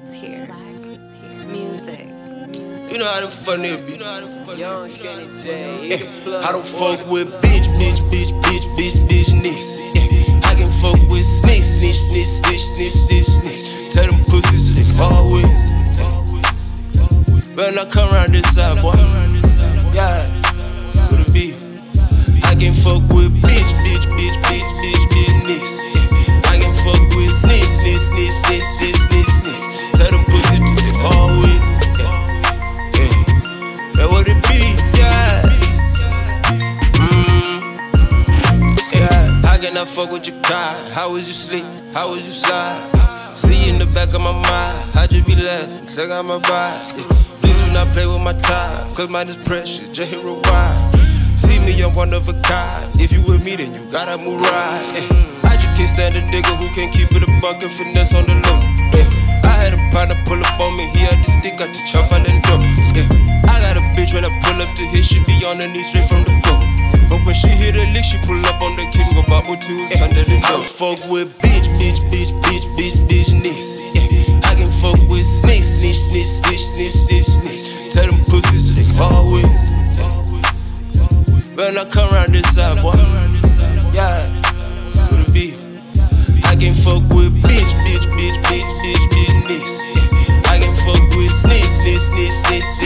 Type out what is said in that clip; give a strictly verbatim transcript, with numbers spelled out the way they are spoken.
Tears. Music. You know how the fuck nigga be. You know how the fuck Young Shanny J. Yeah. I don't fuck with bitch, bitch, bitch, bitch, bitch, bitch, niggas. Yeah. I can fuck with snitch, snitch, snitch, snitch, snitch, snitch, snitch. Tell them pussies to they fall with. Better not come around this side, boy. God, what it be? I can fuck with bitch, bitch, bitch, bitch, bitch, bitch, niggas. Yeah. I can fuck with snitch, snitch, snitch, snitch, snitch, snitch, snitch. Tell them pussies to they fall with. That what it be, yeah. Mm, yeah. How can I fuck with your car? How was you sleep? How was you slide? See you in the back of my mind. How'd you be laughing? Check out my vibe. Yeah. Please do not play with my time, cause mine is precious, just hit rewind. See me, I'm one of a kind. If you with me, then you gotta move right. Yeah. I just can't stand a nigga who can't keep it a buck and finesse on the low. Yeah. I had a partner pull up on me, he had the stick out the chop and then dope. Yeah. I got a bitch when I pull up to hit, she be on her knees straight from the go. But when she hit a lick, she pull up on the kid, go bobble to his under the nose. I fuck with bitch, bitch, bitch, bitch, bitch, bitch, niggas. Yeah. I can fuck with snitch, snitch, snitch, snitch, snitch, snitch, snitch. Tell them pussies to they fall with. Better not come around this side, boy. Yeah, what it be? I can fuck with bitch, bitch, bitch, bitch, bitch, bitch, niggas. Yeah. I can fuck with snitch, snitch, snitch, snitch.